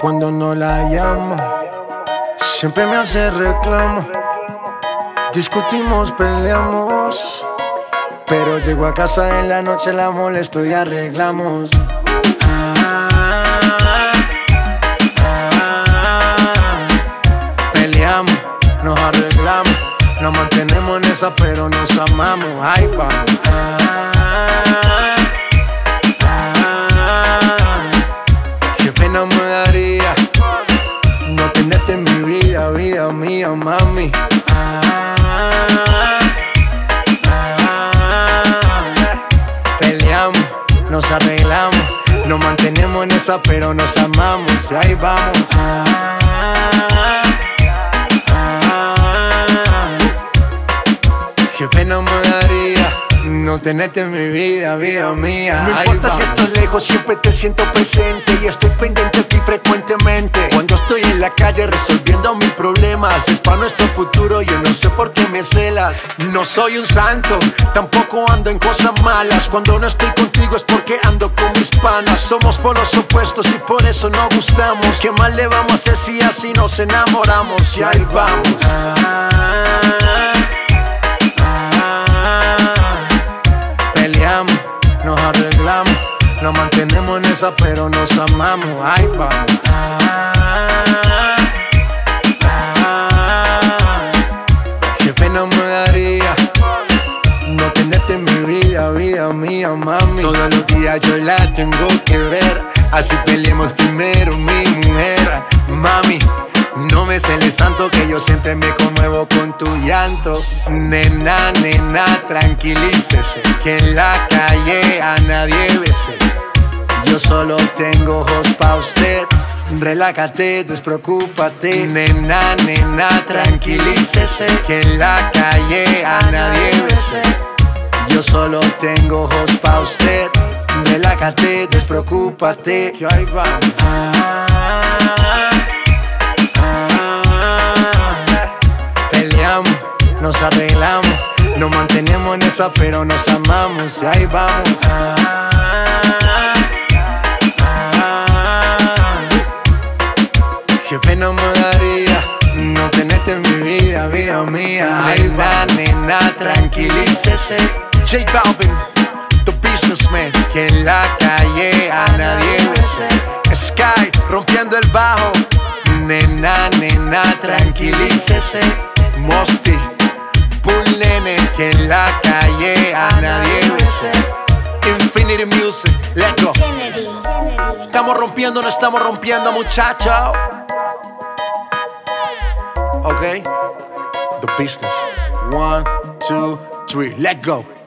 Cuando no la llamo, siempre me hace reclamo. Discutimos, peleamos, pero llego a casa en la noche, la molesto y arreglamos. Peleamos, nos arreglamos, nos mantenemos en esa, pero nos amamos. Ahí vamos. Qué pena me daría no tenerte en mi vida, vida mía, mami. Peleamos, nos arreglamos, nos mantenemos en esa, pero nos amamos. Ahí vamos. Qué pena me daría no tenerte en mi vida, vida mía. No importa si estás lejos, siempre te siento presente y estoy pendiente de ti frecuentemente. Cuando estoy en la calle resolviendo mis problemas, es para nuestro futuro, yo no sé por qué me celas. No soy un santo, tampoco ando en cosas malas. Cuando no estoy contigo es porque ando con mis panas. Somos polos opuestos y por eso no gustamos. ¿Qué mal le vamos a hacer si así nos enamoramos? Y ahí vamos. Peleamos, nos arreglamos, nos mantenemos en esa, pero nos amamos. Ahí vamos. Qué pena me daría no tenerte en mi vida, vida mía, mami. Todos los días yo la tengo que ver, así peleemos primero, mi mujer. Mami, no me celes tanto que yo siempre me conmuevo con tu llanto. Nena, nena, tranquilícese, que en la calle a nadie bese. Yo solo tengo ojos pa' usted. Relájate, despreocúpate. Nena, nena, tranquilícese, que en la calle a nadie bese. Yo solo tengo ojos pa' usted. Relájate, despreocúpate. Que ahí vamos. Peleamos, nos arreglamos, nos mantenemos en esa, pero nos amamos. Y ahí vamos. Qué pena me daría no tenerte en mi vida, vida mía. Nena, nena, tranquilícese. J Balvin, the businessman, que en la calle a nadie bese. Sky, rompiendo el bajo. Nena, nena, tranquilícese. Mosty, Bull Nene, que en la calle a nadie bese. Infinity Music, let's go. Estamos rompiendo, no estamos rompiendo, muchachos. Okay, the business. 1, 2, 3, let's go.